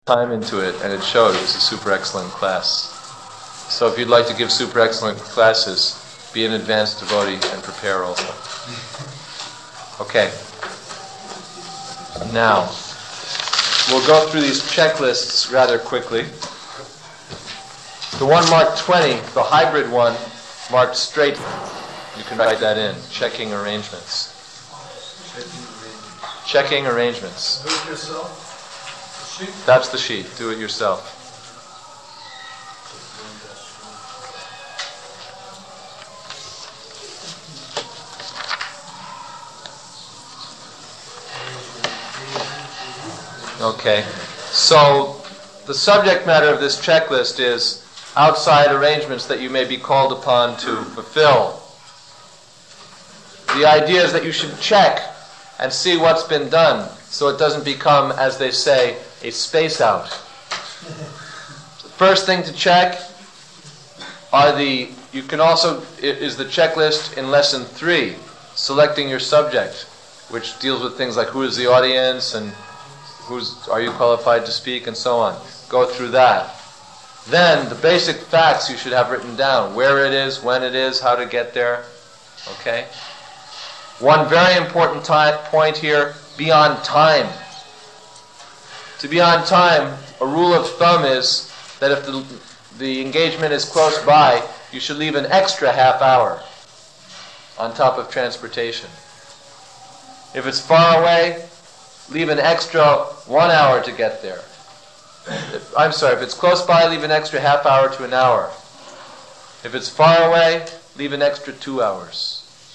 time into it, and it showed it was a super excellent class. So if you'd like to give super excellent classes, be an advanced devotee and prepare also. Okay. Now, we'll go through these checklists rather quickly. The one marked 20, the hybrid one, marked straight. You can write that in. Checking arrangements. Checking arrangements. Do it yourself? Sheet? That's the sheet. Do it yourself. Okay. So, the subject matter of this checklist is outside arrangements that you may be called upon to fulfill. The idea is that you should check and see what's been done, so it doesn't become, as they say, a space out. The first thing to check is the checklist in lesson 3, selecting your subject, which deals with things like who is the audience and are you qualified to speak and so on. Go through that. Then the basic facts you should have written down: where it is, when it is, how to get there. Okay? One very important point here: be on time. To be on time, a rule of thumb is that if the engagement is close by, you should leave an extra half hour on top of transportation. If it's far away, leave an extra 1 hour to get there. If it's close by, leave an extra half hour to an hour. If it's far away, leave an extra 2 hours.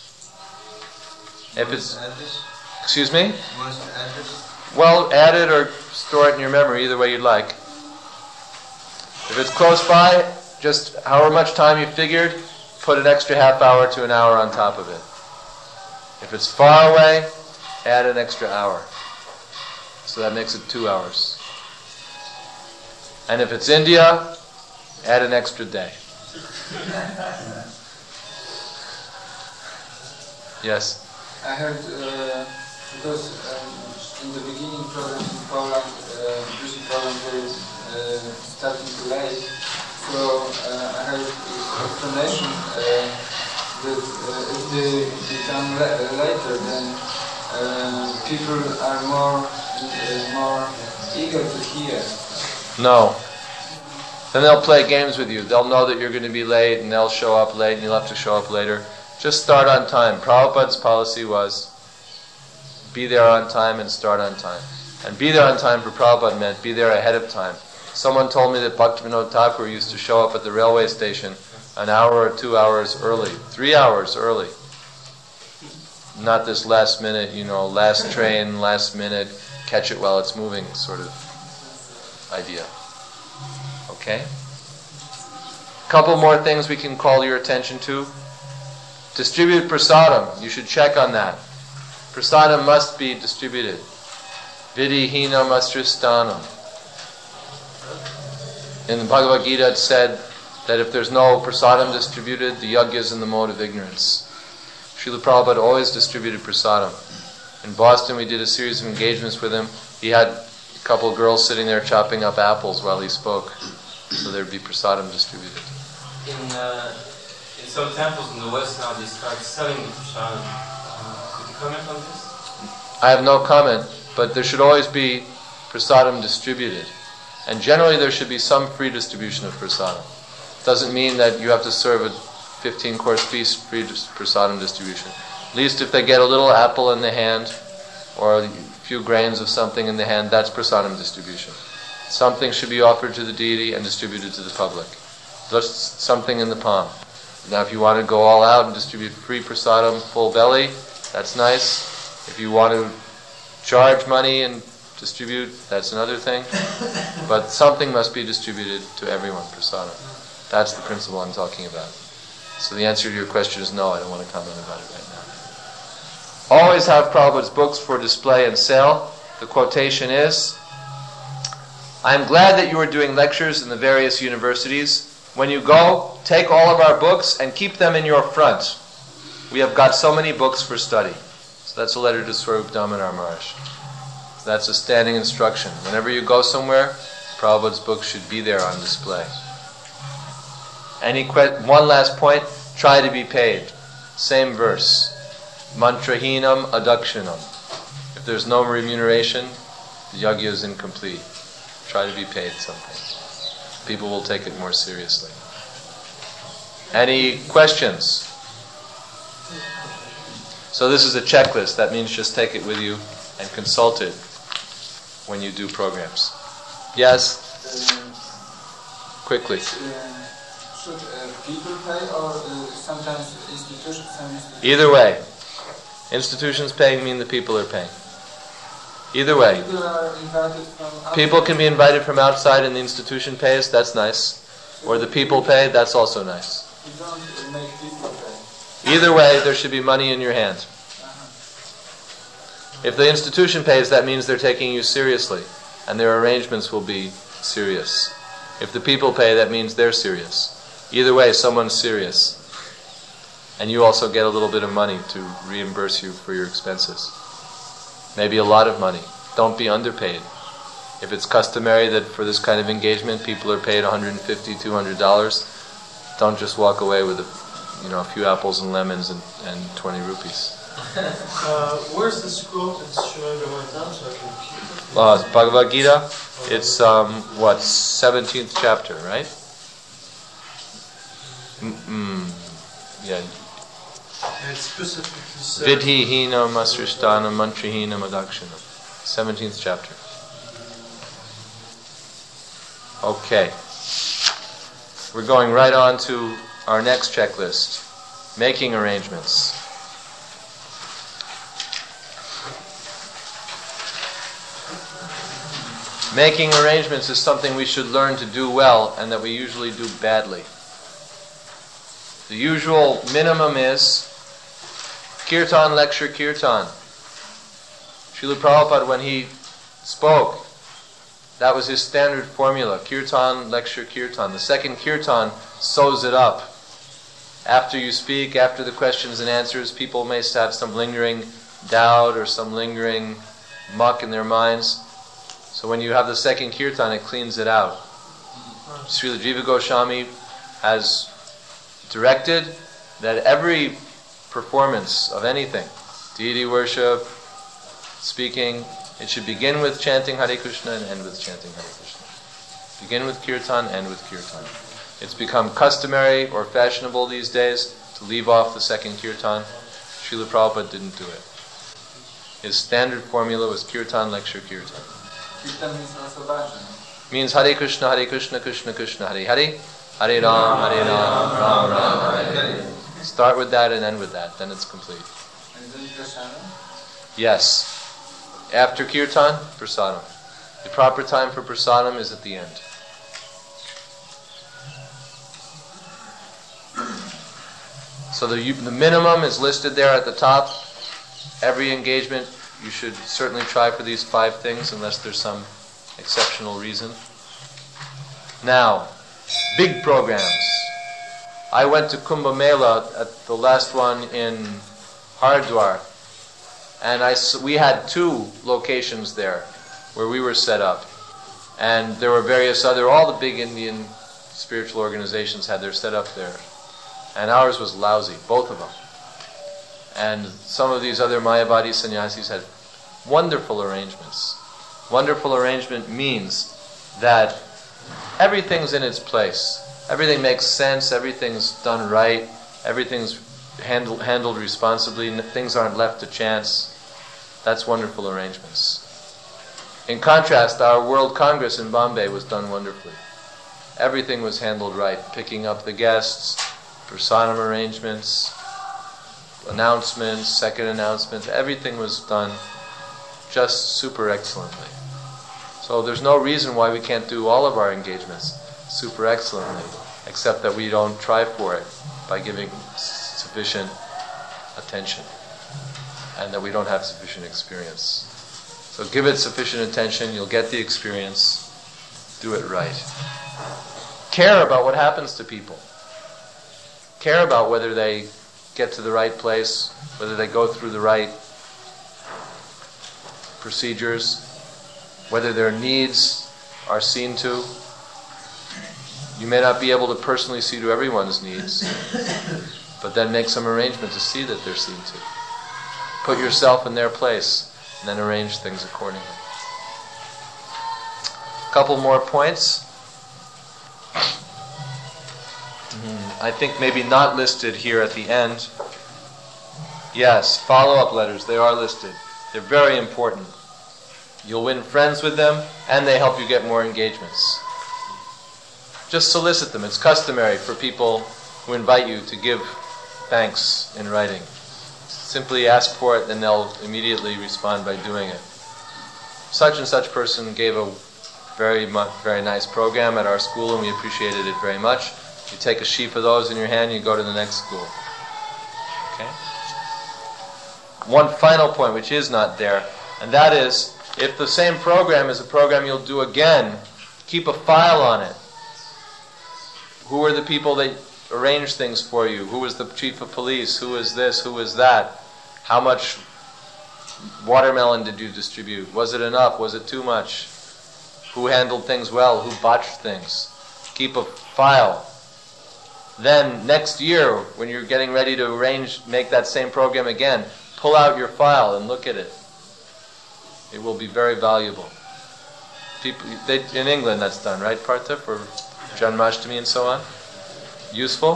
If it's... Excuse me? Well, add it or store it in your memory, either way you'd like. If it's close by, just however much time you figured, put an extra half hour to an hour on top of it. If it's far away, add an extra hour. So that makes it 2 hours. And if it's India, add an extra day. Yes? I heard, because in the beginning programs in Poland, music program were starting too late, so I heard explanation that if they become later, then people are more eager to hear. No. Then they'll play games with you. They'll know that you're going to be late, and they'll show up late, and you'll have to show up later. Just start on time. Prabhupada's policy was be there on time and start on time. And be there on time for Prabhupada meant be there ahead of time. Someone told me that Bhaktivinoda Thakur used to show up at the railway station an hour or 2 hours early, 3 hours early. Not this last minute, last train, last minute, catch it while it's moving sort of idea. Okay? A couple more things we can call your attention to. Distribute prasadam. You should check on that. Prasadam must be distributed. Vidihina mastristanam. In the Bhagavad Gita it said that if there's no prasadam distributed, the yajna is in the mode of ignorance. Srila Prabhupada always distributed prasadam. In Boston we did a series of engagements with him. He had a couple of girls sitting there chopping up apples while he spoke. So there'd be prasadam distributed. In some temples in the West now they start selling prasadam. Could you comment on this? I have no comment, but there should always be prasadam distributed. And generally there should be some free distribution of prasadam. Doesn't mean that you have to serve a 15-course feast free prasadam distribution. At least if they get a little apple in the hand or a few grains of something in the hand, that's prasadam distribution. Something should be offered to the deity and distributed to the public. Just something in the palm. Now if you want to go all out and distribute free prasadam, full belly, that's nice. If you want to charge money and distribute, that's another thing. But something must be distributed to everyone, prasadam. That's the principle I'm talking about. So the answer to your question is no, I don't want to comment about it right now. Always have Prabhupada's books for display and sale. The quotation is, I am glad that you are doing lectures in the various universities. When you go, take all of our books and keep them in your front. We have got so many books for study. So that's a letter to Swarup Damodar Maharaj. That's a standing instruction. Whenever you go somewhere, Prabhupada's books should be there on display. One last point, try to be paid. Same verse. Mantrahinam adakshinam. If there's no remuneration, the yajna is incomplete. Try to be paid something. People will take it more seriously. Any questions? So this is a checklist. That means just take it with you and consult it when you do programs. Yes? Quickly. Should people pay or sometimes institutions? Either way. Institutions paying mean the people are paying. Either way. People are invited from outside. People can be invited from outside and the institution pays, that's nice. Or the people pay, that's also nice. You don't make people pay. Either way, there should be money in your hand. If the institution pays, that means they're taking you seriously, and their arrangements will be serious. If the people pay, that means they're serious. Either way, someone's serious. And you also get a little bit of money to reimburse you for your expenses. Maybe a lot of money. Don't be underpaid. If it's customary that for this kind of engagement people are paid $150, $200, don't just walk away with a few apples and lemons and 20 rupees. Where's this quote? It's showing going down so I can keep it. Bhagavad Gita, it's 17th chapter, right? Yeah. And it specifically says Vidhi hinam asrishtanam mantrihinam adakshinam. 17th chapter. Okay. We're going right on to our next checklist. Making arrangements. Making arrangements is something we should learn to do well and that we usually do badly. The usual minimum is kirtan, lecture, kirtan. Srila Prabhupada, when he spoke, that was his standard formula. Kirtan, lecture, kirtan. The second kirtan sews it up. After you speak, after the questions and answers, people may have some lingering doubt or some lingering muck in their minds. So when you have the second kirtan, it cleans it out. Srila Jiva Goswami has directed that every performance of anything, deity worship, speaking, it should begin with chanting Hare Krishna and end with chanting Hare Krishna. Begin with kirtan, end with kirtan. It's become customary or fashionable these days to leave off the second kirtan. Srila Prabhupada didn't do it. His standard formula was kirtan, lecture, kirtan. Kirtan means also bhajan. Means Hare Krishna, Krishna Krishna, Hare Hare, Hare Ram, Ram Ram, Hare Hare. Start with that and end with that, then it's complete. And then prasadam? Yes. After kirtan, prasadam. The proper time for prasadam is at the end. So the minimum is listed there at the top. Every engagement, you should certainly try for these 5 things unless there's some exceptional reason. Now, big programs. I went to Kumbh Mela at the last one in Haridwar, and we had 2 locations there where we were set up. And there were various all the big Indian spiritual organizations had their setup there. And ours was lousy, both of them. And some of these other Mayavadi sannyasis had wonderful arrangements. Wonderful arrangement means that everything's in its place. Everything makes sense, everything's done right, everything's handled responsibly, things aren't left to chance. That's wonderful arrangements. In contrast, our World Congress in Bombay was done wonderfully. Everything was handled right, picking up the guests, prasadam arrangements, announcements, second announcements, everything was done just super excellently. So there's no reason why we can't do all of our engagements super excellently, except that we don't try for it by giving sufficient attention, and that we don't have sufficient experience. So give it sufficient attention, you'll get the experience, do it right. Care about what happens to people. Care about whether they get to the right place, whether they go through the right procedures, whether their needs are seen to. You may not be able to personally see to everyone's needs, but then make some arrangement to see that they're seen to. Put yourself in their place, and then arrange things accordingly. A couple more points. I think maybe not listed here at the end. Yes, follow-up letters, they are listed. They're very important. You'll win friends with them, and they help you get more engagements. Just solicit them. It's customary for people who invite you to give thanks in writing. Simply ask for it, and they'll immediately respond by doing it. Such and such person gave a very nice program at our school, and we appreciated it very much. You take a sheaf of those in your hand, and you go to the next school. Okay? One final point, which is not there, and that is, if the same program is a program you'll do again, keep a file on it. Who are the people that arranged things for you? Who was the chief of police? Who was this? Who was that? How much watermelon did you distribute? Was it enough? Was it too much? Who handled things well? Who botched things? Keep a file. Then next year, when you're getting ready to make that same program again, pull out your file and look at it. It will be very valuable. In England that's done, right, Partha, for Janmashtami and so on? Useful?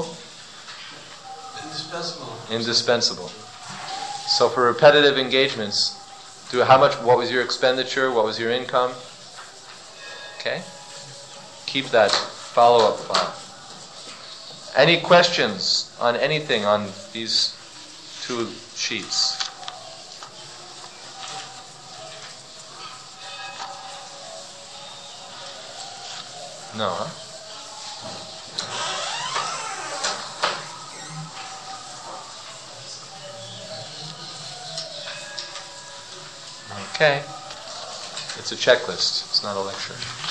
Indispensable. So for repetitive engagements, what was your expenditure? What was your income? Okay? Keep that follow-up file. Any questions on anything on these two sheets? No, huh? Okay. It's a checklist. It's not a lecture.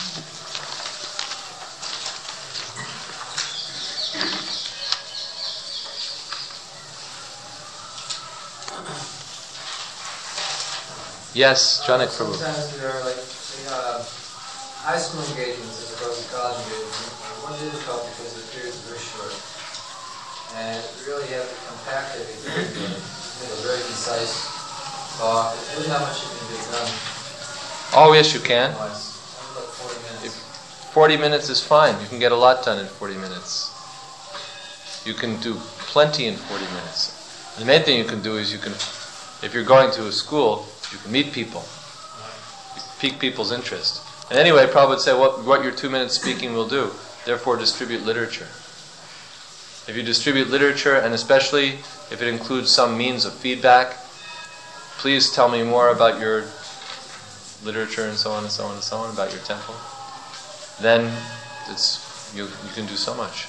Yes, Janak Prabhu. Sometimes there are high school engagements as opposed to college engagements. One difficult because the periods are very short. And really you have to compact everything, make a very concise talk. There's really not much you can get done. Oh, yes, you can. Like 40 minutes. 40 minutes is fine. You can get a lot done in 40 minutes. You can do plenty in 40 minutes. The main thing you can do is if you're going to a school, you can meet people. You pique people's interest. And anyway, Prabhupada would say what your 2 minutes speaking will do. Therefore, distribute literature. If you distribute literature, and especially if it includes some means of feedback, please tell me more about your literature and so on and so on and so on, about your temple. Then you can do so much.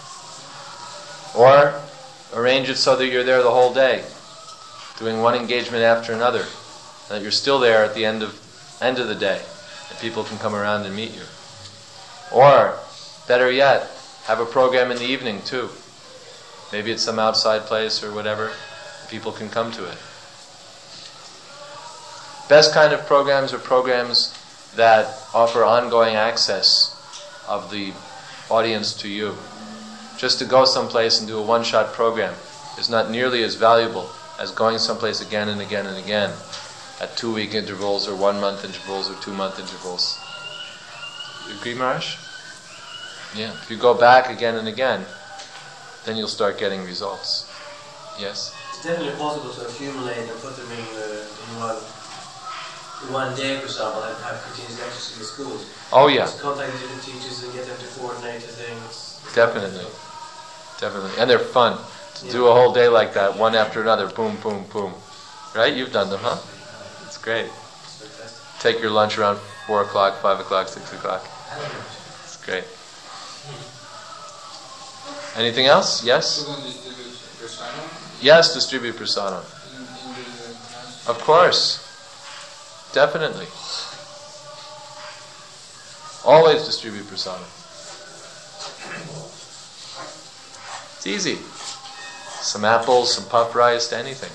Or arrange it so that you're there the whole day, doing one engagement after another, and that you're still there at the end of the day, and people can come around and meet you. Or, better yet, have a program in the evening too. Maybe it's some outside place or whatever. People can come to it. Best kind of programs are programs that offer ongoing access of the audience to you. Just to go someplace and do a one-shot program is not nearly as valuable as going someplace again and again and again at 2-week intervals or 1-month intervals or 2-month intervals. You agree, Maharaj? Yeah. If you go back again and again, then you'll start getting results. Yes? It's definitely possible to accumulate and put them in one day, for example, and have continuous lectures in the schools. Oh yeah. Just contact the different teachers and get them to coordinate the things. Definitely. And they're fun. To do a whole day like that, one after another, boom, boom, boom. Right? You've done them, huh? It's great. Take your lunch around 4 o'clock, 5 o'clock, 6 o'clock. It's great. Anything else? Yes? Yes, distribute prasadam. Of course. Definitely. Always distribute prasadam. It's easy. Some apples, some puff rice, anything.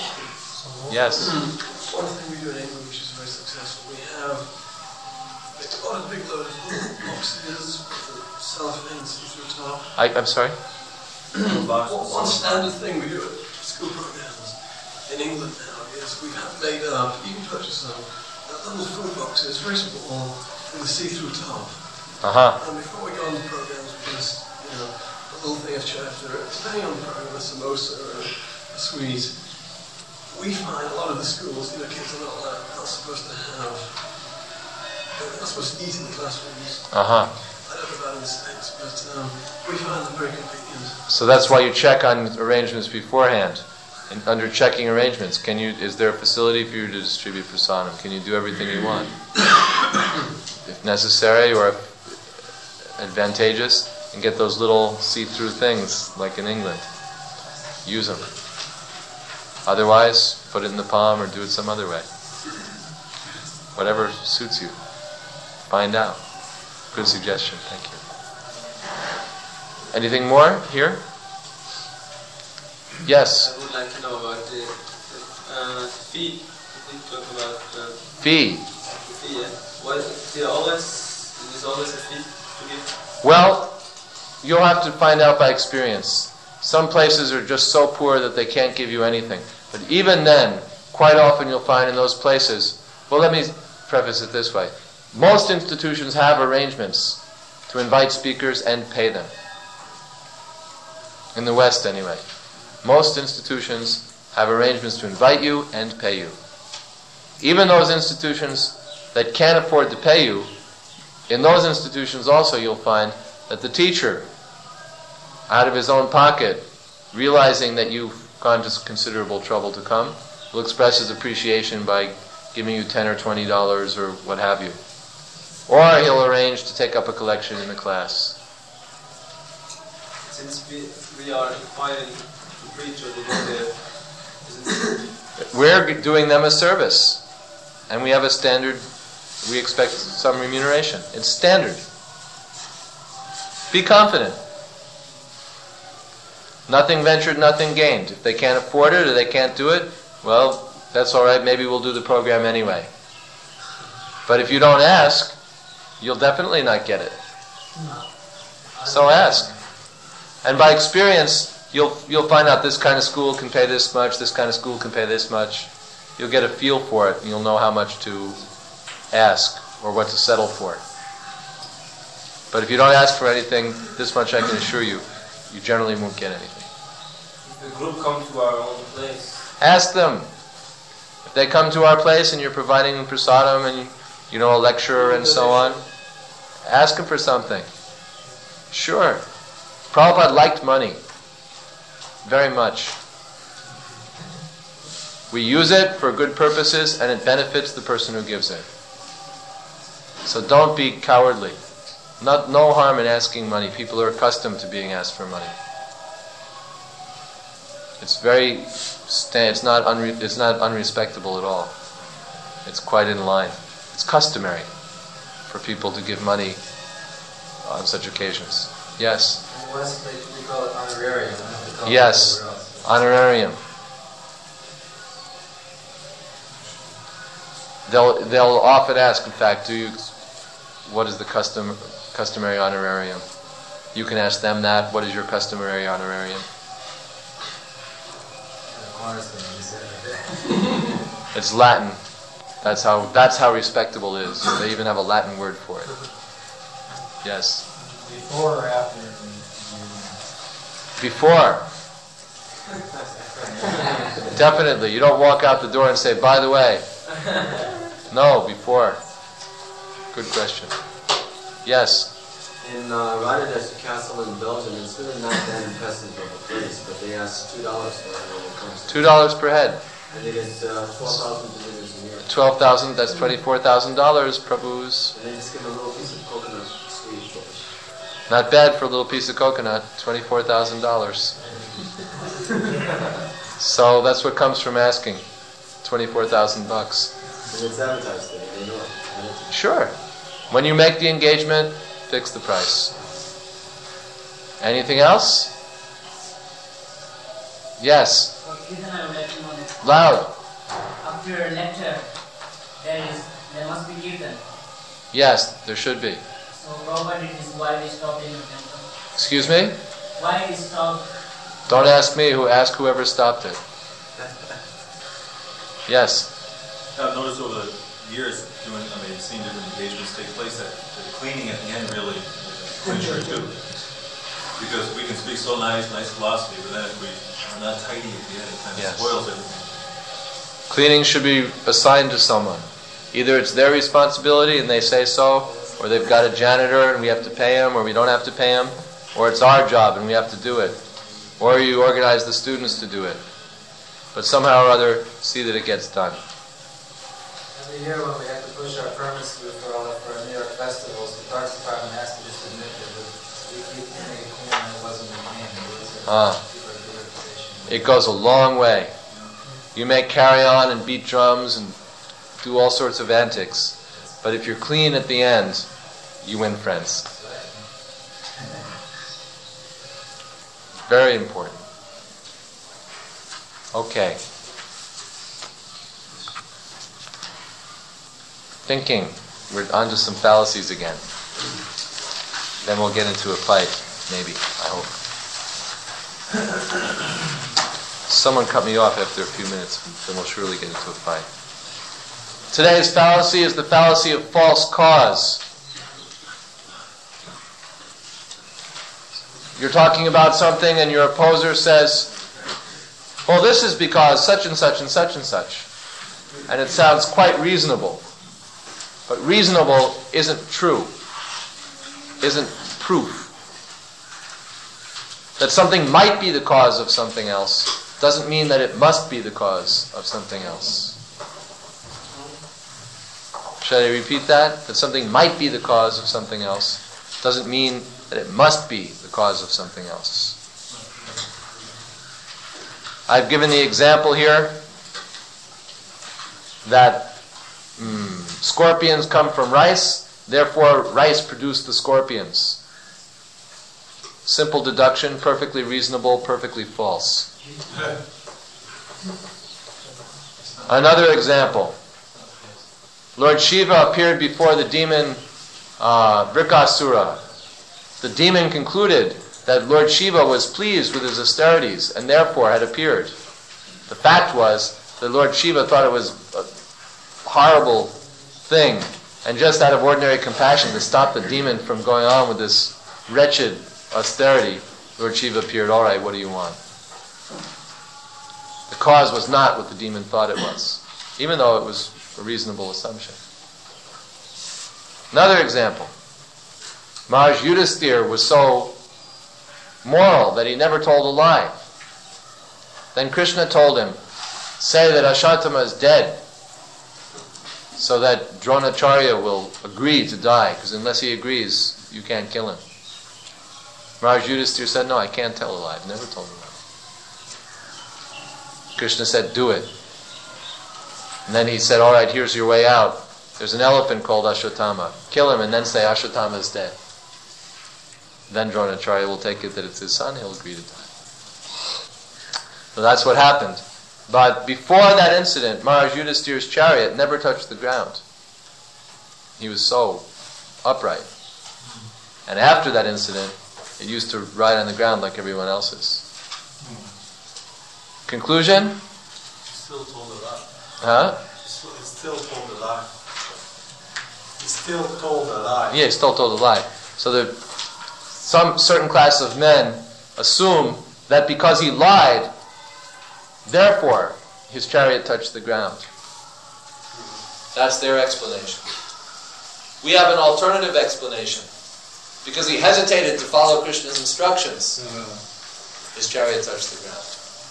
Yes? One thing we do in England which is very successful, we have It's got a big load of little boxes with the cellophane see-through top. I'm sorry? One standard thing we do at school programs in England now is we have made up, you can purchase them, little food boxes, very small, with a see-through top. Uh-huh. And before we go on the programs, we just, a little thing of chapter, depending on the program, a samosa or a sweet. We find a lot of the schools, kids are not supposed to have, they're not supposed to eat in the classrooms. Uh-huh. I don't know about in the States, but we find them very convenient. So that's why you check on arrangements beforehand. And under checking arrangements, is there a facility for you to distribute prasadam? Can you do everything you want? If necessary or advantageous, and get those little see-through things like in England. Use them. Otherwise, put it in the palm or do it some other way. Whatever suits you. Find out. Good suggestion. Thank you. Anything more here? Yes. I would like to know about the fee. We talk about Fee. the fee. Yeah. Is there always a fee to give? Well, you'll have to find out by experience. Some places are just so poor that they can't give you anything. But even then, quite often you'll find in those places, well, let me preface it this way. Most institutions have arrangements to invite speakers and pay them. In the West, anyway. Most institutions have arrangements to invite you and pay you. Even those institutions that can't afford to pay you, in those institutions also you'll find that the teacher, out of his own pocket, realizing that you've gone to considerable trouble to come, will express his appreciation by giving you $10 or $20 or what have you. Or he'll arrange to take up a collection in the class. Since we are invited to preach or to go there, We're doing them a service. And we have a standard, we expect some remuneration. It's standard. Be confident. Nothing ventured, nothing gained. If they can't afford it or they can't do it, well, that's all right, maybe we'll do the program anyway. But if you don't ask, you'll definitely not get it. So ask. And by experience, you'll find out this kind of school can pay this much, this kind of school can pay this much. You'll get a feel for it, and you'll know how much to ask or what to settle for. But if you don't ask for anything, this much I can assure you, you generally won't get anything. if the group comes to our own place, Ask them. If they come to our place and you're providing them prasadam and a lecturer and so on, ask them for something. Sure. Prabhupada liked money. Very much. We use it for good purposes and it benefits the person who gives it. So don't be cowardly. No harm in asking money. People are accustomed to being asked for money. It's not unrespectable at all. It's quite in line. It's customary for people to give money on such occasions. Yes. In the West, we call it honorarium. Yes. Honorarium. They'll often ask, in fact, what is the customary honorarium? You can ask them that. What is your customary honorarium? It's Latin. That's how respectable it is. They even have a Latin word for it. Yes. Before or after? Before. Definitely. You don't walk out the door and say, by the way. No, before. Good question. Yes. In Rotterdam Castle in Belgium, it's really not that impressive of a place, but they ask $2 for it when it comes to $2 per head. And they get 12,000 visitors a year. 12,000, that's $24,000, Prabhus. And they just give a little piece of coconut sweet for it. Not bad for a little piece of coconut, $24,000. So that's what comes from asking, $24,000. And it's advertised there, they know it. And it's Sure. When you make the engagement, fix the price. Anything else? Yes. Kirtan, I would like to know this. Loud. After lecture, there must be kirtan. Yes, there should be. So Prabhupada, it is why we stopped in the temple. Excuse me? Why we stopped? Don't ask me, ask whoever stopped it. Yes? I've noticed over the years, seeing different engagements take place, that the cleaning at the end really is a clincher too. Because we can speak so nice philosophy, but then if we are not tidy at the end, it kind of spoils everything. Cleaning should be assigned to someone. Either it's their responsibility and they say so, or they've got a janitor and we have to pay him, or we don't have to pay him, or it's our job and we have to do it. Or you organize the students to do it. But somehow or other, see that it gets done. Every year when we have to push our permits through for New York festivals, the Parks Department has to just admit that we keep making it clean and it wasn't maintained. It goes a long way. You may carry on and beat drums and do all sorts of antics, but if you're clean at the end, you win friends. Very important. Okay. Thinking. We're on to some fallacies again. Then we'll get into a fight, maybe, I hope. Someone cut me off after a few minutes, then we'll surely get into a fight. Today's fallacy is the fallacy of false cause. You're talking about something and your opposer says, well, this is because such and such and such and such. And it sounds quite reasonable. But reasonable isn't true, isn't proof. That something might be the cause of something else doesn't mean that it must be the cause of something else. Should I repeat that? That something might be the cause of something else doesn't mean that it must be the cause of something else. I've given the example here that scorpions come from rice, therefore rice produced the scorpions. Simple deduction, perfectly reasonable, perfectly false. Another example. Lord Shiva appeared before the demon Vrikasura. The demon concluded that Lord Shiva was pleased with his austerities and therefore had appeared. The fact was that Lord Shiva thought it was a horrible thing, and just out of ordinary compassion to stop the demon from going on with this wretched austerity, Lord Shiva appeared, all right, what do you want? The cause was not what the demon thought it was, even though it was a reasonable assumption. Another example. Maharaj Yudhisthira was so moral that he never told a lie. Then Krishna told him, say that Ashwatthama is dead, so that Dronacharya will agree to die, because unless he agrees, you can't kill him. Maharaj Yudhisthira said, no, I can't tell a lie. I've never told a lie. Krishna said, do it. And then he said, all right, here's your way out. There's an elephant called Ashwatthama. Kill him and then say Ashwatthama is dead. Then Dronacharya will take it that it's his son, he'll agree to die. So that's what happened. But before that incident, Maharaj Yudhisthira's chariot never touched the ground. He was so upright. And after that incident, it used to ride on the ground like everyone else's. Conclusion? He still told a lie. Huh? He still told a lie. He still told a lie. Yeah, he still told a lie. So some certain class of men assume that because he lied, therefore his chariot touched the ground. That's their explanation. We have an alternative explanation. Because he hesitated to follow Krishna's instructions, his chariot touched the ground.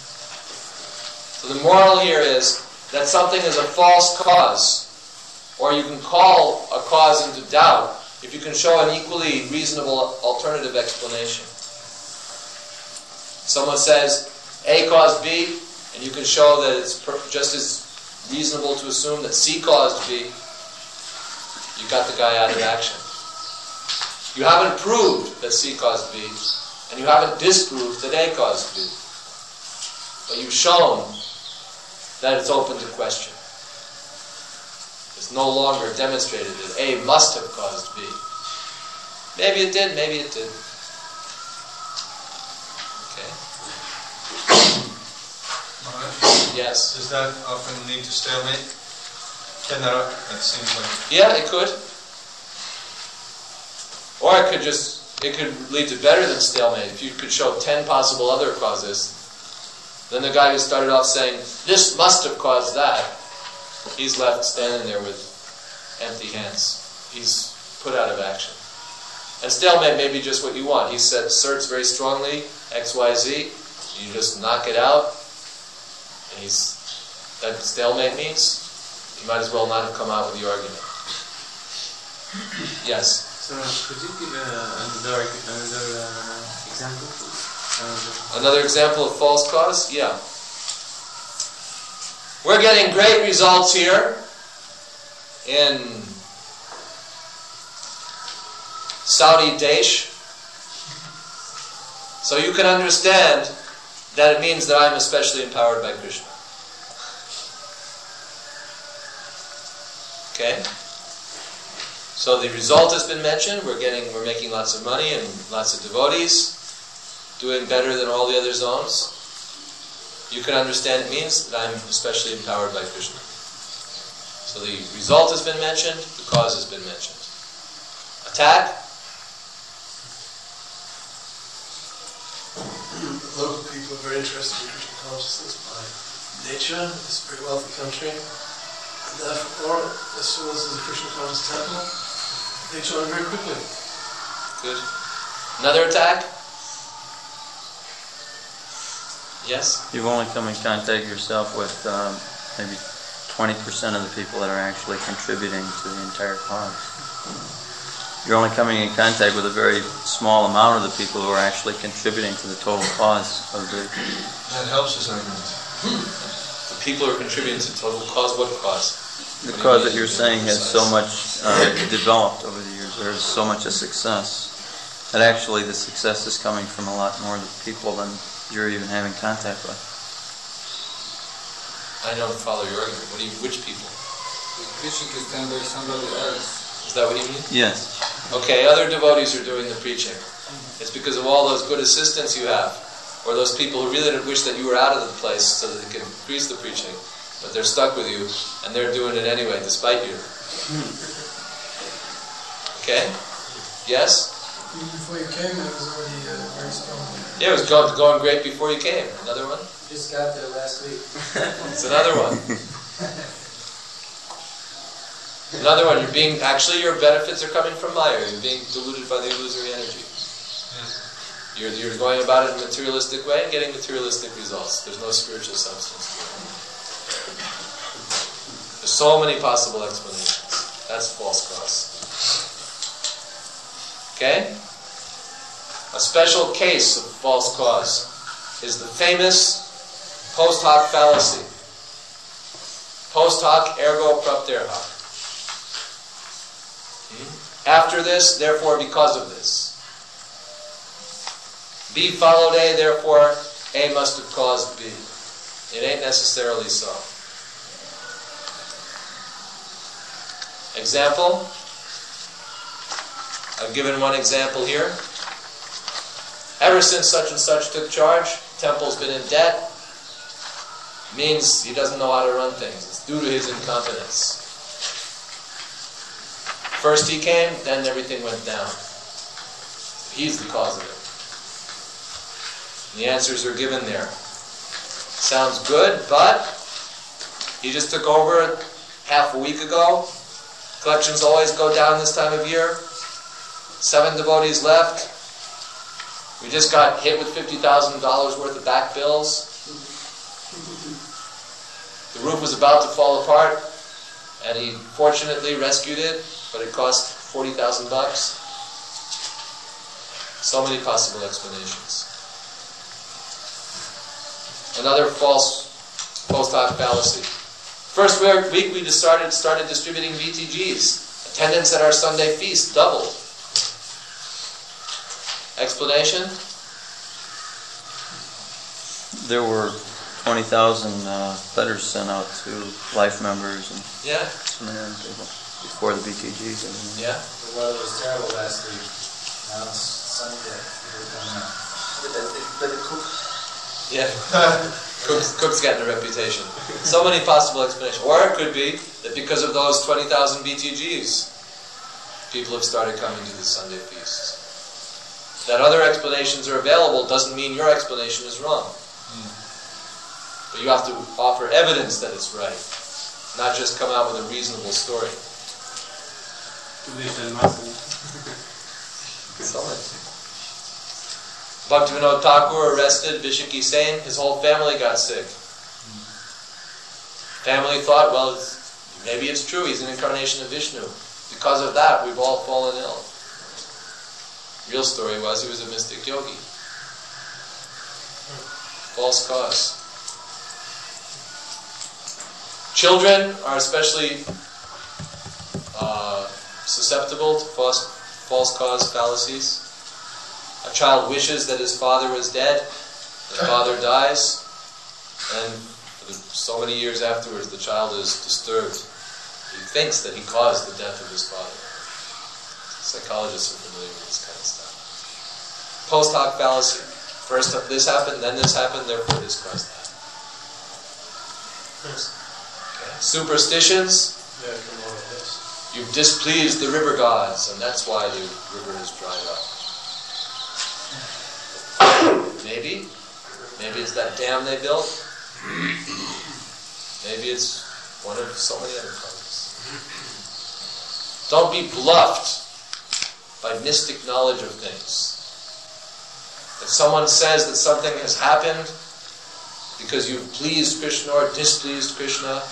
So the moral here is that something is a false cause, or you can call a cause into doubt if you can show an equally reasonable alternative explanation. Someone says A caused B, and you can show that it's just as reasonable to assume that C caused B. You got the guy out of action. You haven't proved that C caused B, and you haven't disproved that A caused B. But you've shown that it's open to question. It's no longer demonstrated that A must have caused B. Maybe it did, maybe it didn't. Okay. Yes? Does that often lead to stalemate? That seems like... Yeah, it could. Or it could lead to better than stalemate. If you could show 10 possible other causes, then the guy who started off saying, this must have caused that, he's left standing there with empty hands. He's put out of action. And stalemate may be just what you want. He asserts very strongly, X, Y, Z. You just knock it out. And that stalemate means you might as well not have come out with the argument. Yes? So, could you give another example, please? Another example of false cause? Yeah. We're getting great results here in Saudi Desh. So you can understand that it means that I'm especially empowered by Krishna. Okay? So the result has been mentioned. We're making lots of money and lots of devotees, doing better than all the other zones. You can understand it means that I'm especially empowered by Krishna. So the result has been mentioned, the cause has been mentioned. Attack? Local people are very interested in Krishna consciousness by nature. It's a very wealthy country. And therefore, as soon as there's a Krishna conscious temple, they join very quickly. Good. Another attack? Yes? You've only come in contact yourself with maybe 20% of the people that are actually contributing to the entire cause. You're only coming in contact with a very small amount of the people who are actually contributing to the total cause of the... That helps his argument. The people who are contributing to total cause, what cause? The cause that you're saying has so much developed over the years, there is so much a success, that actually the success is coming from a lot more of the people than you're even having contact with. I don't follow your argument. Which people? Krishna could stand by somebody else. Is that what you mean? Yes. Okay, other devotees are doing the preaching. It's because of all those good assistants you have, or those people who really wish that you were out of the place so that they can increase the preaching, but they're stuck with you, and they're doing it anyway, despite you. Okay? Yes? Even before you came, it was already very strong. Yeah, it was going great before you came. Another one? Just got there last week. It's another one. Another one. Your benefits are coming from Maya. You're being diluted by the illusory energy. You're going about it in a materialistic way and getting materialistic results. There's no spiritual substance. There's so many possible explanations. That's false cause. Okay? A special case of false cause is the famous post hoc fallacy. Post hoc ergo propter hoc. After this, therefore because of this. B followed A, therefore A must have caused B. It ain't necessarily so. Example? I've given one example here. Ever since such and such took charge, temple's been in debt. Means he doesn't know how to run things. It's due to his incompetence. First he came, then everything went down. He's the cause of it. And the answers are given there. Sounds good, but he just took over half a week ago. Collections always go down this time of year. 7 devotees left. We just got hit with $50,000 worth of back bills. The roof was about to fall apart, and he fortunately rescued it, but it cost $40,000. So many possible explanations. Another false post hoc fallacy. First week we just started distributing VTGs. Attendance at our Sunday feast doubled. Explanation? There were 20,000 letters sent out to life members and Yeah. seminary people before the BTGs. Yeah. The weather was terrible last week. Now it's sunny day. Yeah. Cook's getting a reputation. So many possible explanations. Or it could be that because of those 20,000 BTGs, people have started coming to the Sunday feasts. That other explanations are available doesn't mean your explanation is wrong. But you have to offer evidence that it's right, not just come out with a reasonable story. Bhaktivinoda Thakur arrested Vishaki Sen, his whole family got sick. Family thought, well, maybe it's true, he's an incarnation of Vishnu. Because of that, we've all fallen ill. Real story was he was a mystic yogi. False cause. Children are especially susceptible to false cause fallacies. A child wishes that his father was dead, his father dies, and for so many years afterwards the child is disturbed. He thinks that he caused the death of his father. Psychologists are familiar with this kind of stuff. Post hoc fallacy. First this happened, then this happened, therefore this caused that. Okay. Superstitions. Yeah, come on, yes. You've displeased the river gods, and that's why the river has dried up. Maybe. Maybe it's that dam they built. Maybe it's one of so many other causes. Don't be bluffed by mystic knowledge of things. If someone says that something has happened because you've pleased Krishna or displeased Krishna,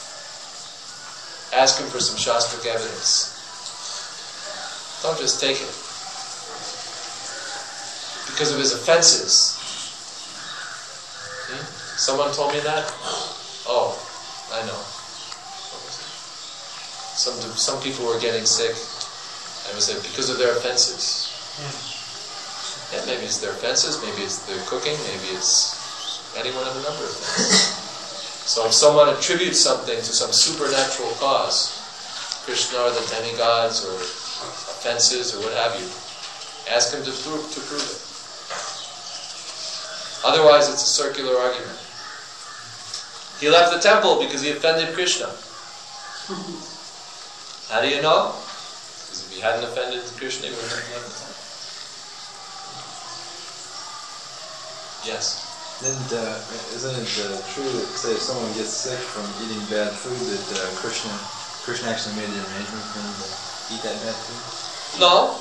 ask him for some Shastric evidence. Don't just take it. Because of his offenses. Someone told me that? Oh, I know. Some people were getting sick. I would say because of their offenses. Yeah, maybe it's their offenses, maybe it's their cooking, maybe it's any one of a number of things. So if someone attributes something to some supernatural cause, Krishna or the demigods or offenses or what have you, ask him to prove it. Otherwise it's a circular argument. He left the temple because he offended Krishna. How do you know? Because if he hadn't offended Krishna, he wouldn't have left the temple. Yes? Isn't it true that, say, if someone gets sick from eating bad food, that Krishna actually made the arrangement for him to eat that bad food? No.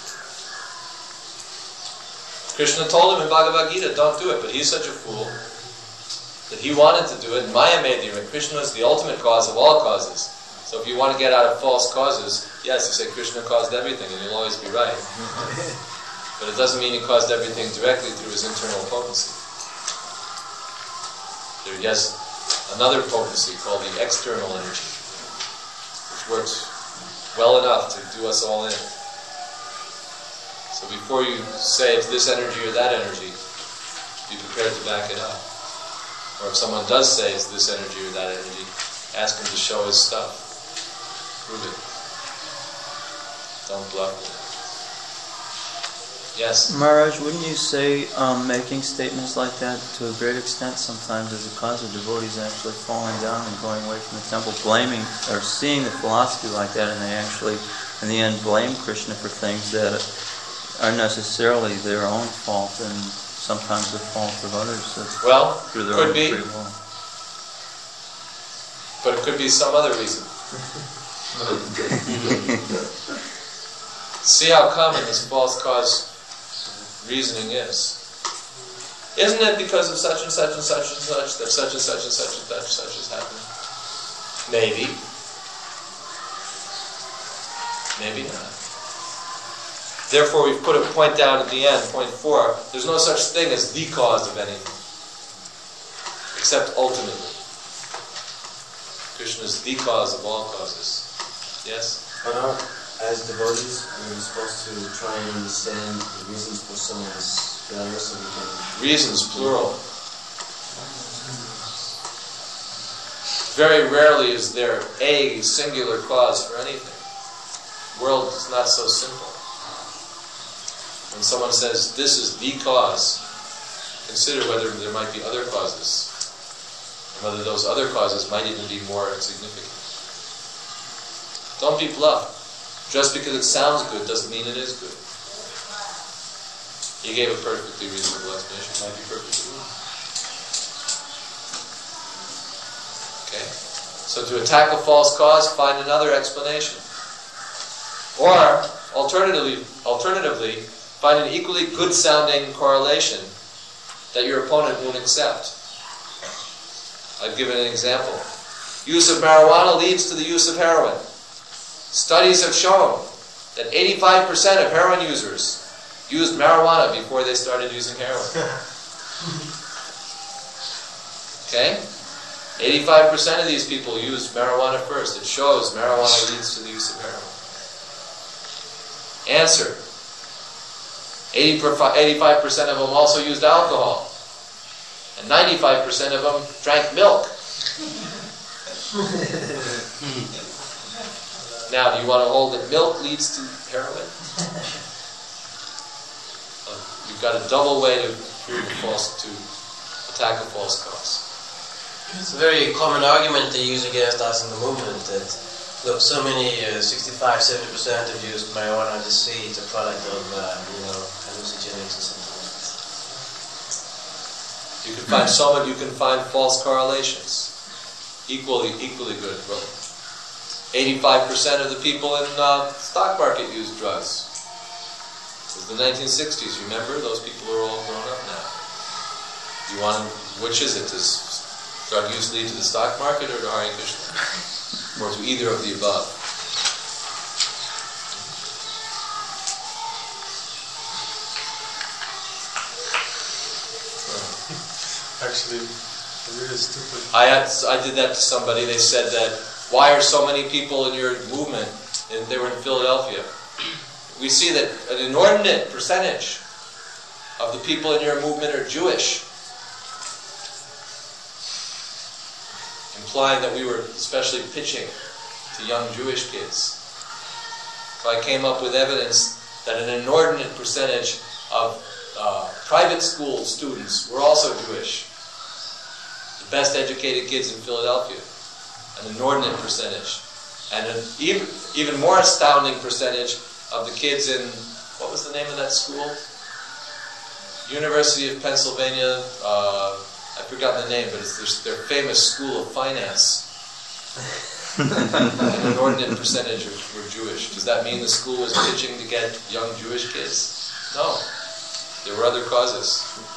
Krishna told him in Bhagavad Gita, don't do it, but he's such a fool that he wanted to do it, and Maya made the arrangement. Krishna is the ultimate cause of all causes. So if you want to get out of false causes, yes, you say Krishna caused everything, and you'll always be right. But it doesn't mean he caused everything directly through his internal potency. He has another potency called the external energy, which works well enough to do us all in. So before you say it's this energy or that energy, be prepared to back it up. Or if someone does say it's this energy or that energy, ask him to show his stuff. Prove it. Don't bluff with it. Yes? Maharaj, wouldn't you say making statements like that to a great extent sometimes is a cause of devotees actually falling down and going away from the temple, blaming or seeing the philosophy like that, and they actually in the end blame Krishna for things that are necessarily their own fault and sometimes the fault of others. Well, through their could own be. free will. But it could be some other reason. See how common this false cause reasoning is. Isn't it because of such and such and such and such that such and such and such and such has happened? Maybe. Maybe not. Therefore, we've put a point down at the end, point 4. There's no such thing as the cause of anything, except ultimately. Krishna is the cause of all causes. Yes? But as devotees, we're supposed to try and understand the reasons for someone's failure so we can... Reasons, plural. Very rarely is there a singular cause for anything. The world is not so simple. When someone says, this is the cause, consider whether there might be other causes, and whether those other causes might even be more significant. Don't be bluffed. Just because it sounds good doesn't mean it is good. He gave a perfectly reasonable explanation. It might be perfectly wrong. Okay? So to attack a false cause, find another explanation. Or, alternatively, find an equally good-sounding correlation that your opponent won't accept. I've given an example. Use of marijuana leads to the use of heroin. Studies have shown that 85% of heroin users used marijuana before they started using heroin. Okay? 85% of these people used marijuana first. It shows marijuana leads to the use of heroin. Answer. 85% of them also used alcohol. And 95% of them drank milk. Now, do you want to hold that milk leads to heroin? You've got a double way to attack a false cause. It's a very common argument they use against us in the movement that, look, so many, 65-70% have used marijuana to see it's a product of, hallucinogenics or something like that. You can find false correlations. Equally good. Well, 85% of the people in the stock market used drugs. It was the 1960s, remember? Those people are all grown up now. Which is it? Does drug use lead to the stock market or to Hare Krishna? Or to either of the above? Actually, really stupid. I did that to somebody. They said that, why are so many people in your movement? And they were in Philadelphia. We see that an inordinate percentage of the people in your movement are Jewish, implying that we were especially pitching to young Jewish kids. So I came up with evidence that an inordinate percentage of private school students were also Jewish. The best educated kids in Philadelphia. An inordinate percentage. And an even more astounding percentage of the kids in, what was the name of that school? University of Pennsylvania, I've forgotten the name, but it's their famous school of finance. An inordinate percentage were Jewish. Does that mean the school was pitching to get young Jewish kids? No. There were other causes.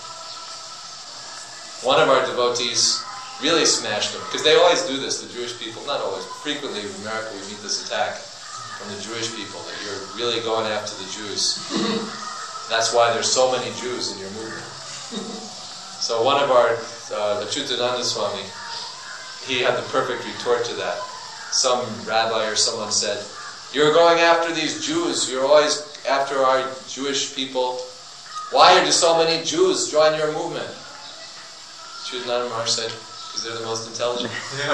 One of our devotees really smashed them, because they always do this, the Jewish people, not always, frequently in America we meet this attack from the Jewish people, that you're really going after the Jews. That's why there's so many Jews in your movement. So one of our, Achyutananda Swami, he had the perfect retort to that. Some rabbi or someone said, you're going after these Jews, you're always after our Jewish people. Why do so many Jews join your movement? Achyutananda Maharaj said, because they're the most intelligent.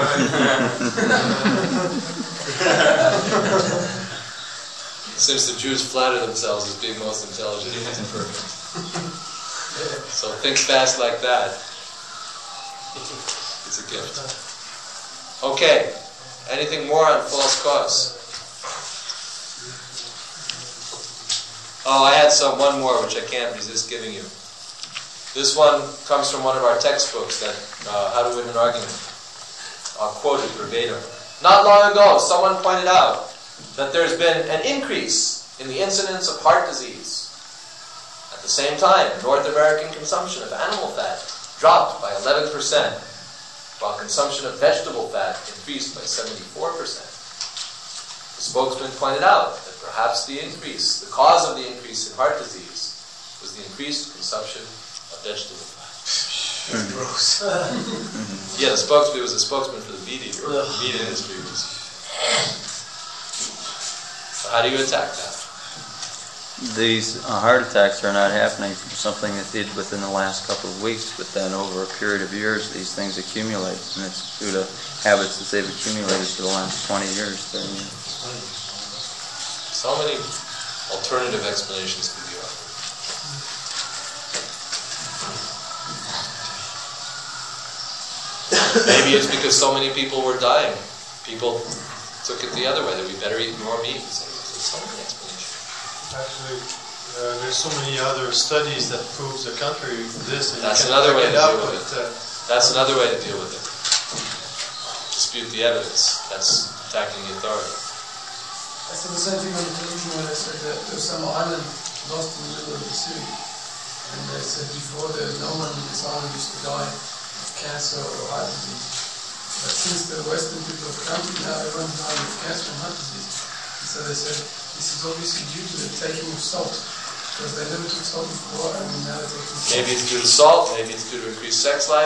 Since the Jews flatter themselves as being most intelligent, it isn't perfect. So think fast like that. It's a gift. Okay. Anything more on false cause? Oh, I had one more which I can't resist giving you. This one comes from one of our textbooks, that How to Win an Argument. I'll quote it verbatim. Not long ago, someone pointed out that there's been an increase in the incidence of heart disease. At the same time, North American consumption of animal fat dropped by 11%, while consumption of vegetable fat increased by 74%. The spokesman pointed out that perhaps the cause of the increase in heart disease was the increased consumption of vegetable fat. Gross. Yeah, the spokesman was a spokesman for the meat industry. So how do you attack that? these heart attacks are not happening from something that did within the last couple of weeks, but then over a period of years, these things accumulate, and it's due to habits that they've accumulated for the last 20 years, 30 years. So many alternative explanations could be offered. Maybe it's because so many people were dying. People took it the other way, that we better eat more meat. So there's so many explanations. Actually, there's so many other studies that proves the contrary to this. And that's another way to deal with it. That's another way to deal with it. Dispute the evidence. That's attacking the authority. I said the same thing on the television when I said that there's some island lost in the middle of the city. And they said before no one in this island used to die of cancer or heart disease. But since the Western people have come, now everyone's dying of cancer and heart disease. And so they said, this is obviously due to the taking of salt. Because they never took salt before, and now they're taking salt. Maybe it's due to salt, maybe it's due to increased sex life.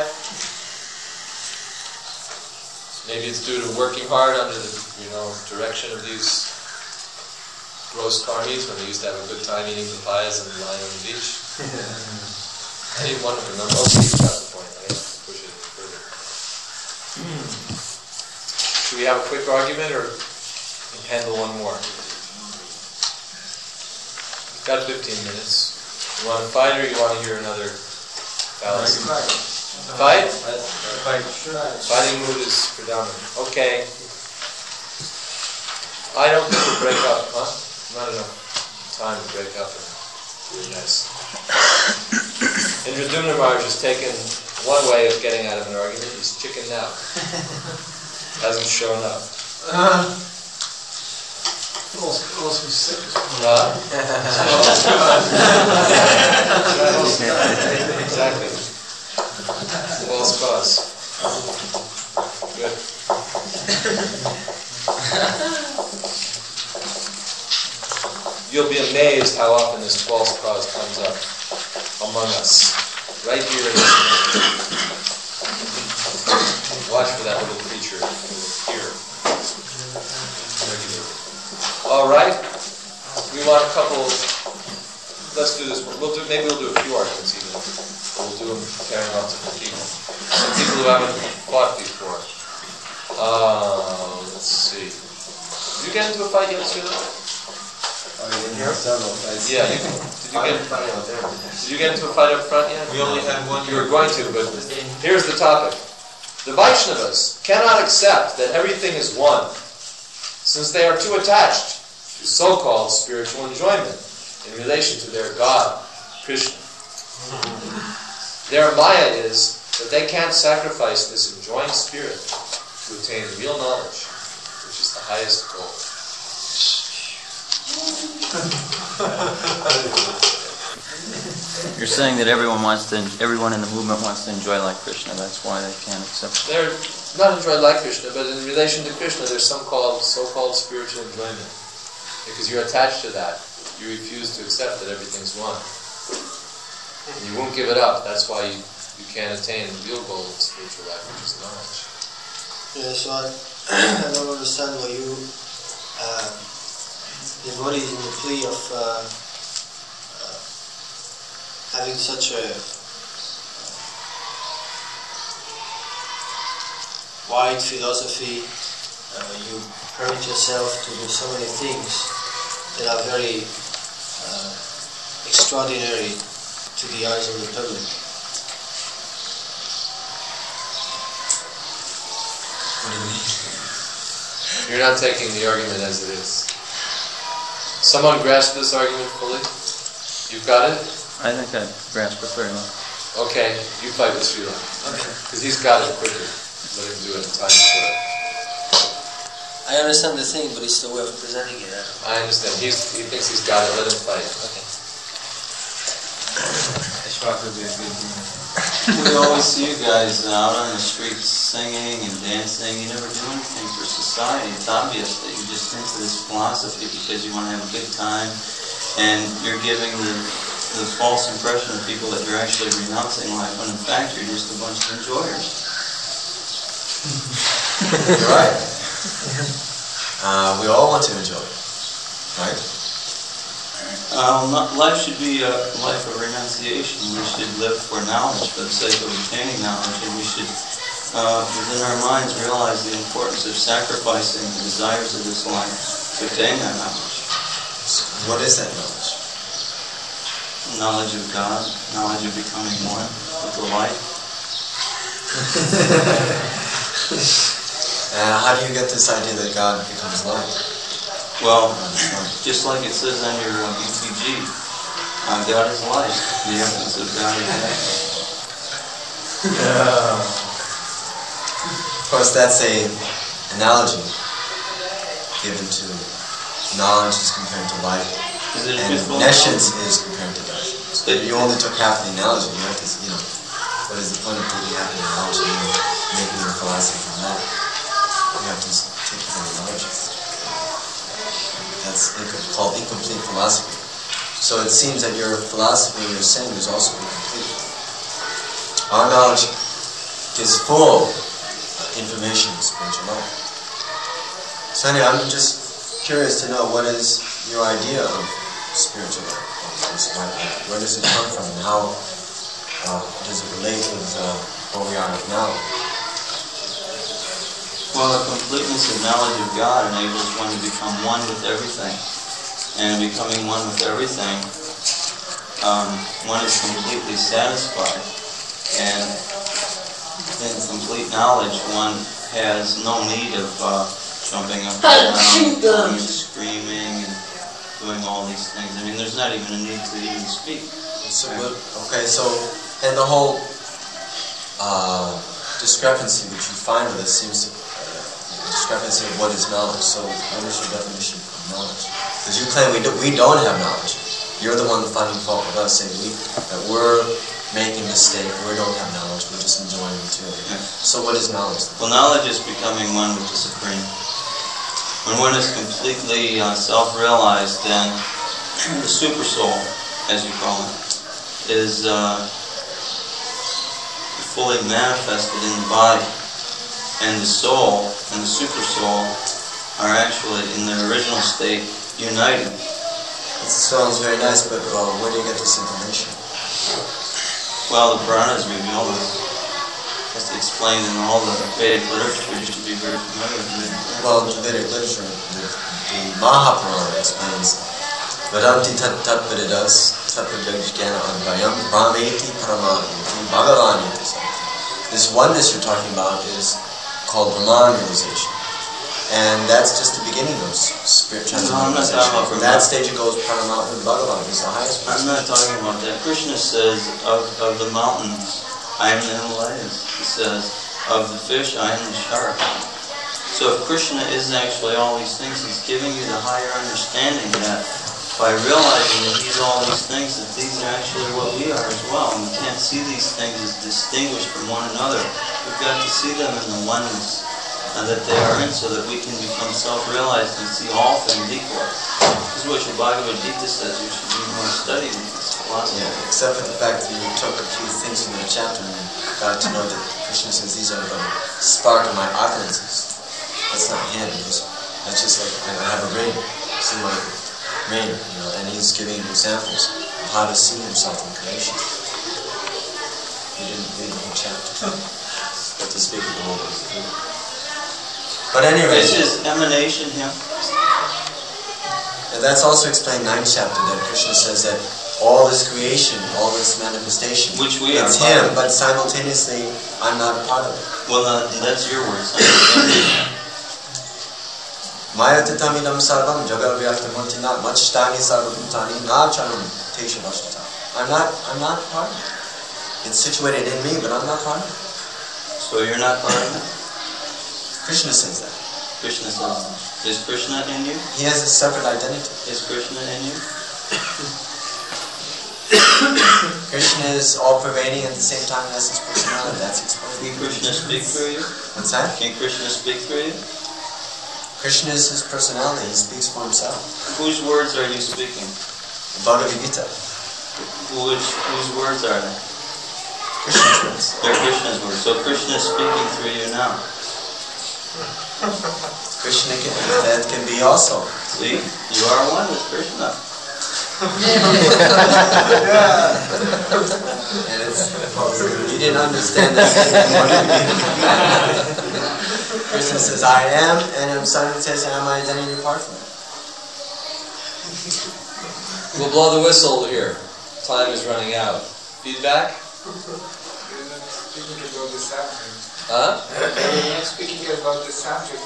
Maybe it's due to working hard under the direction of these gross karmis when they used to have a good time eating papayas and lying on the beach. Any one of them. Okay, you got the point. I have to push it further. Should we have a quick argument or handle one more? We've got 15 minutes. You want to fight or you want to hear another fallacy? Fight? Fighting mood is predominant. Okay. I don't think we'll break up, huh? Not enough time to break up and really nice. Indra Maharaj has taken one way of getting out of an argument. He's chickened out. Hasn't shown up. Also sick. Exactly. False cause. Good. You'll be amazed how often this false cause comes up among us. Right here in this room. Watch for that little creature here. All right. We want a couple. Let's do this one. Maybe we'll do a few arguments even. We'll do them carrying on to the people. Some people who haven't fought before. Let's see. Did you get into a fight yet, Sula? Yeah. Did you get into a fight up front yet? We only had one. You were going to, but here's the topic. The Vaishnavas cannot accept that everything is one, since they are too attached to so-called spiritual enjoyment in relation to their God, Krishna. Their maya is that they can't sacrifice this enjoying spirit to attain real knowledge, which is the highest goal. You're saying that everyone in the movement wants to enjoy like Krishna. That's why they can't accept it. They're not enjoyed like Krishna, but in relation to Krishna, there's some so-called spiritual enjoyment. Because you're attached to that. You refuse to accept that everything's one. And you won't give it up. That's why you can't attain the real goal of spiritual life, which is knowledge. Yeah, so I don't understand why you embodied in the plea of having such a wide philosophy. You permit yourself to do so many things that are very extraordinary to the eyes of the public. What do you mean? You're not taking the argument as it is. Someone grasp this argument fully? You've got it? I think I grasp it very well. Okay, you fight with Srila. Because he's got it quicker. Let him do it in time short. I understand the thing, but it's the way of presenting it. I understand. He thinks he's got it. Let him fight. Okay. We always see you guys out on the streets singing and dancing. You never do anything for society. It's obvious that you're just into this philosophy because you want to have a good time, and you're giving the false impression of people that you're actually renouncing life, when in fact you're just a bunch of enjoyers. You're right. We all want to enjoy, right? Life should be a life of renunciation. We should live for knowledge, for the sake of obtaining knowledge, and we should, within our minds, realize the importance of sacrificing the desires of this life to attain that knowledge. What is that knowledge? Knowledge of God, knowledge of becoming one with the light. How do you get this idea that God becomes light? Well, just like it says on your BTG, God is light. The essence of God is light. Of course, that's an analogy given to knowledge is compared to light, and nescience is compared to light. So you only took half the analogy. You have to, what is the point of taking half the analogy and making your philosophy from that? You have to take the whole analogy. That's called incomplete philosophy. So it seems that your philosophy, you're saying, is also incomplete. Our knowledge is full of information in spiritual life. So anyway, I'm just curious to know what is your idea of spiritual life, where does it come from, and how does it relate with where we are now? Well, the completeness of knowledge of God enables one to become one with everything. And becoming one with everything, one is completely satisfied. And in complete knowledge, one has no need of jumping up and down, and screaming, and doing all these things. I mean, there's not even a need to even speak. So, and the whole discrepancy which you find with this seems to discrepancy of what is knowledge. So what is your definition of knowledge? Because you claim we don't have knowledge. You're the one finding fault with us, saying that we're making a mistake, we don't have knowledge, we're just enjoying material. Yeah. So what is knowledge? Well, knowledge is becoming one with the Supreme. When one is completely self-realized, then the super soul, as you call it, is fully manifested in the body. And the soul and the super soul are actually, in their original state, united. It sounds very nice, but where do you get this information? Well, the Puranas reveal this. It's explained in all the Vedic literature. You should be very familiar with it. Well, in the Vedic literature, the Mahapurana explains Vedanti tat Vedas Tapadajjana Advayam Brahmeti Paramati Bhagavaniti. This oneness you're talking about is called Brahman realization. And that's just the beginning of spirit transcendence. From that stage it goes Paramount and Bhagavan. It's the highest place. I'm not talking about that. Krishna says, of the mountains, I am the Himalayas. He says, of the fish, I am the shark. So if Krishna is actually all these things, he's giving you the higher understanding that by realizing that he's all these things, that these are actually what we are as well. And we can't see these things as distinguished from one another. We've got to see them in the oneness that they are in, so that we can become self-realized and see all things equal. This is what your Bhagavad Gita says. You should be more studying this philosophy. Yeah, except for the fact that you took a few things from the chapter and got to know that Krishna says these are the spark of my utterances. That's not him. That's just like I have a ring. See my ring, and he's giving examples of how to see himself in creation. He didn't read the whole chapter, but to speak of the whole thing. But anyway, this is emanation here. And that's also explained in 9th chapter that Krishna says that all this creation, all this manifestation, which we it's him, but simultaneously I'm not a part of it. Well, that's your words. Maya tatamidam sarvam jagavyaktamuntina machstani sarvabhutani nacharam tesha vashtata. I'm not part of it. It's situated in me, but I'm not part of it. So you're not part of it? Krishna says that. Krishna says that. Is Krishna in you? He has a separate identity. Is Krishna in you? Krishna is all-pervading at the same time as his personality. That's explained. Can Krishna speak through you? What's that? Can Krishna speak through you? Krishna is his personality. He speaks for himself. Whose words are you speaking? The Bhagavad Gita. Whose words are they? Krishna's words. They're Krishna's words. So Krishna is speaking through you now. Krishna that can be also. See? You are one with Krishna. And you didn't understand that. Krishna says, I am, and simultaneously I am my identity apart from it. We'll blow the whistle here. Time is running out. Feedback? Speaking about the subject. Huh? Speaking about the subject.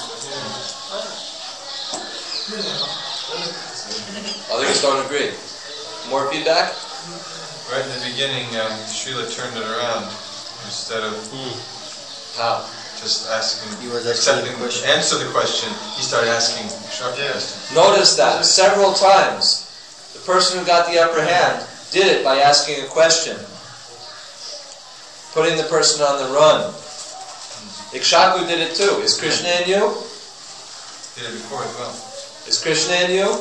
Others don't agree. More feedback? Right in the beginning, Srila turned it around. Instead of how? Just asking, answer the question, he started asking sharp questions. Notice that several times. The person who got the upper hand did it by asking a question, putting the person on the run. Ikshaku did it too. Is Krishna in you? Did it before as well. Is Krishna in you?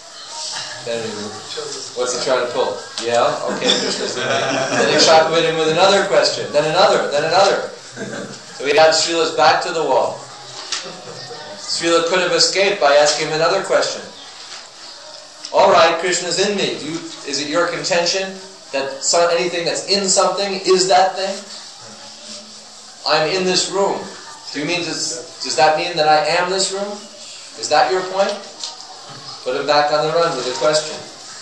What's he trying to pull? Yeah? Okay, Krishna's in me. Then Ikshaku hit him with another question, then another, then another. So he had Srila's back to the wall. Srila could have escaped by asking him another question. Alright, Krishna's in me. Is it your contention that anything that's in something is that thing? I'm in this room. Does that mean that I am this room? Is that your point? Put him back on the run with a question.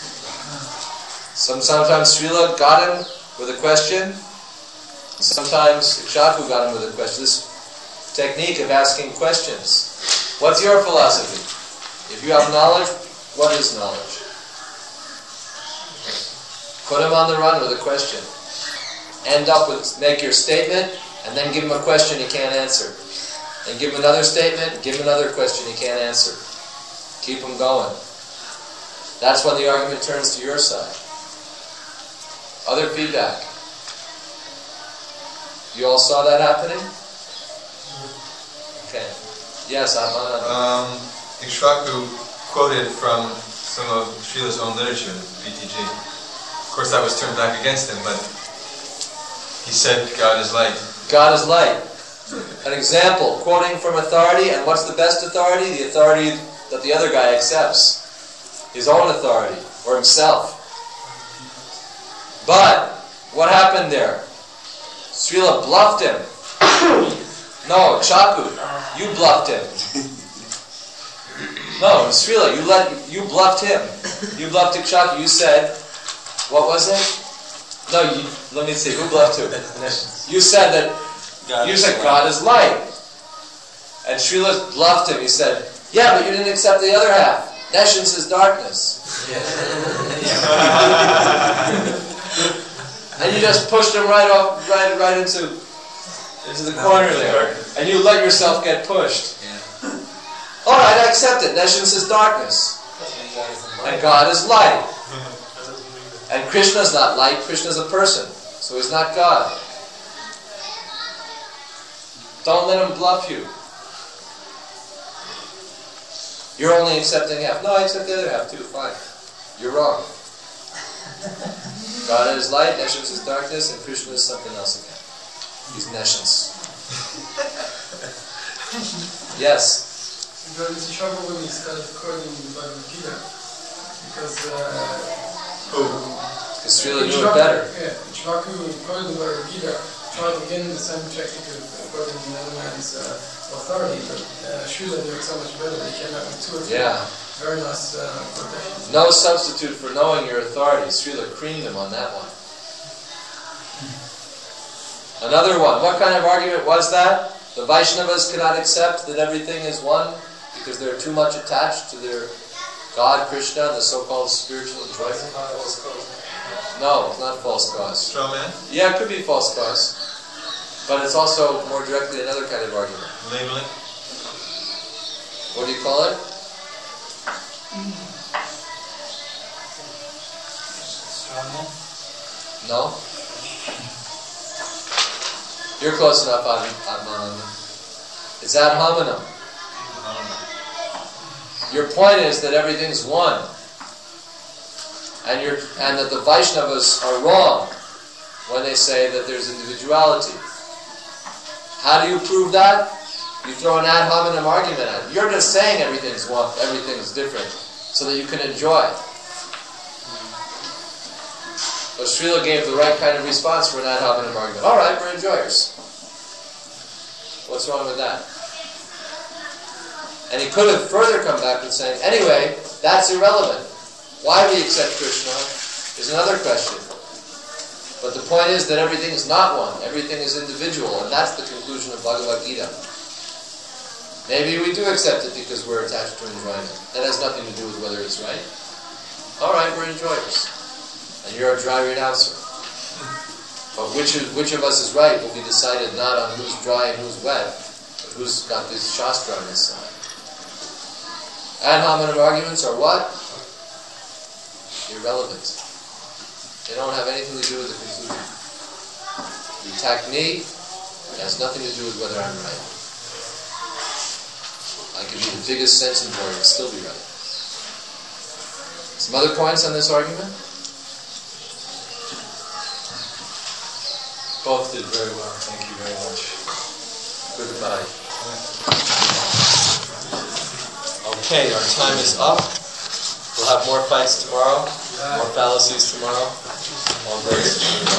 Sometimes Srila got him with a question. Sometimes Ikshaku got him with a question. This technique of asking questions. What's your philosophy? If you have knowledge, what is knowledge? Put him on the run with a question. Make your statement, and then give him a question he can't answer. And give him another statement, give him another question he can't answer. Keep him going. That's when the argument turns to your side. Other feedback. You all saw that happening? Okay. Yes, Ikshaku quoted from some of Srila's own literature, BTG. Of course, that was turned back against him, but he said, God is light. God is light. An example, quoting from authority, and what's the best authority? The authority that the other guy accepts. His own authority, or himself. But, what happened there? Srila bluffed him. No, Ikshaku, you bluffed him. No, Srila, you bluffed him. You bluffed Ikshaku. You said, what was it? No, let me see, who bluffed who? You said that, God is light. And Srila bluffed him. He said, yeah, but you didn't accept the other half. Nescience is darkness. And you just pushed him right into the corner there. And you let yourself get pushed. Alright, I accept it. Nescience is darkness. And God is light. And Krishna is not light. Krishna is a person. So he's not God. Don't let him bluff you. You're only accepting half. No, I accept the other half too. Fine. You're wrong. God is light, Nescience is darkness, and Krishna is something else again. He's Nescience. Yes? There is a trouble when he started quoting the Bhagavad Gita. Because Srila knew it better. Yeah, Ikshaku quoted the Bhagavad Gita, tried again the same technique of quoting another man's authority, but Srila knew it so much better. He came out with two or three very nice quotations. No substitute for knowing your authority. Srila creamed him on that one. Another one. What kind of argument was that? The Vaishnavas cannot accept that everything is one because they're too much attached to their God, Krishna, and the so-called spiritual enjoyment. No, it's not false cause. Straw man? Yeah, it could be false cause. But it's also more directly another kind of argument. Labeling? What do you call it? No? You're close enough, Admananda. It's ad hominem. Your point is that everything's one. And that the Vaishnavas are wrong when they say that there's individuality. How do you prove that? You throw an ad hominem argument at it. You're just saying everything's one, everything's different, so that you can enjoy. But Srila gave the right kind of response for an ad hominem argument. All right, we're enjoyers. What's wrong with that? And he could have further come back with saying, anyway, that's irrelevant. Why we accept Krishna is another question. But the point is that everything is not one. Everything is individual, and that's the conclusion of Bhagavad Gita. Maybe we do accept it because we're attached to enjoyment. That has nothing to do with whether it's right. All right, we're enjoyers. And you're a dry renouncer. But which of us is right will be decided not on who's dry and who's wet, but who's got this Shastra on his side. Ad hominem arguments are what? Irrelevant. They don't have anything to do with the conclusion. You attack me, it has nothing to do with whether I'm right. I could be the biggest sense enjoyer and still be right. Some other points on this argument? Both did very well. Thank you very much. Goodbye. Okay, our time is up. We'll have more fights tomorrow, more fallacies tomorrow. All grace.